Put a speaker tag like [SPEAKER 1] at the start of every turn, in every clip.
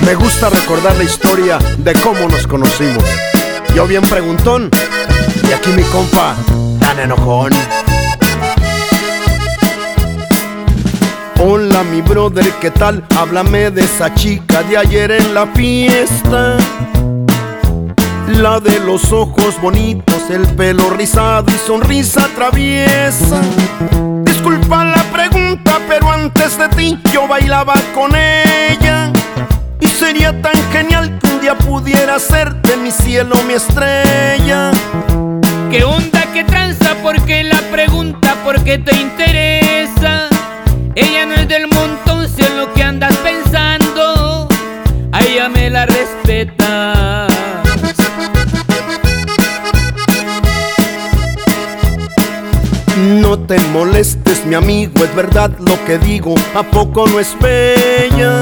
[SPEAKER 1] Me gusta recordar la historia de cómo nos conocimos. Yo bien preguntón, y aquí mi compa tan enojón. Hola mi brother, ¿qué tal? Háblame de esa chica de ayer en la fiesta. La de los ojos bonitos, el pelo rizado y sonrisa traviesa. Disculpa la pregunta, pero antes de ti yo bailaba con ella. Y sería tan genial que un día pudiera ser de mi cielo mi estrella.
[SPEAKER 2] ¿Qué onda, qué tranza? ¿Por qué la pregunta? ¿Por qué te interesa? Ella no es del montón, si es lo que andas pensando, a ella me la respetas.
[SPEAKER 1] No te molestes, mi amigo, es verdad lo que digo, ¿a poco no es bella?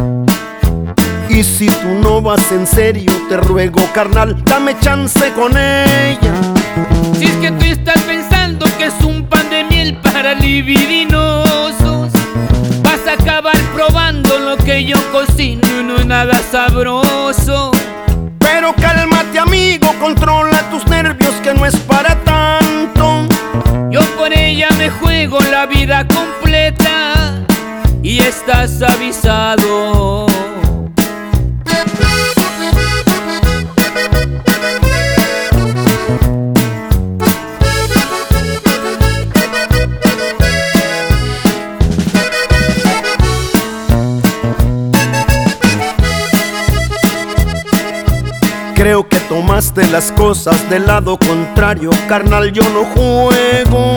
[SPEAKER 1] Y si tú no vas en serio, te ruego, carnal, dame chance con ella.
[SPEAKER 2] Si es que tú estás pensando que es un pan de miel para libidinosos, vas a acabar probando lo que yo cocino y no es nada sabroso.
[SPEAKER 1] Pero cálmate, amigo, controla tus nervios, que no es para tanto.
[SPEAKER 2] Yo por ella me juego la vida completa y estás avisado.
[SPEAKER 1] Creo que tomaste las cosas del lado contrario, carnal, yo no juego.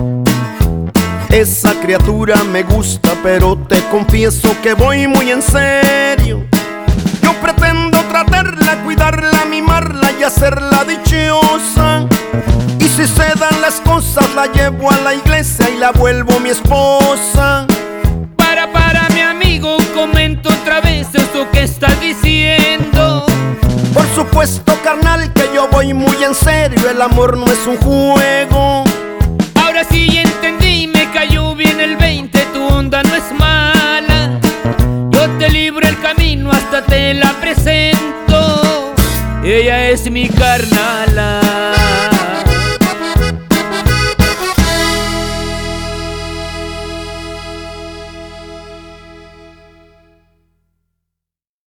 [SPEAKER 1] Esa criatura me gusta, pero te confieso que voy muy en serio. Yo pretendo tratarla, cuidarla, mimarla y hacerla dichosa. Y si se dan las cosas, la llevo a la iglesia y la vuelvo mi esposa.
[SPEAKER 2] Para mi amigo, comento otra vez eso que estás diciendo.
[SPEAKER 1] Por supuesto, carnal, que yo voy muy en serio, el amor no es un juego.
[SPEAKER 2] Ahora sí ya entendí, me cayó bien el 20, tu onda no es mala. Yo te libro el camino, hasta te la presento. Ella es mi carnala.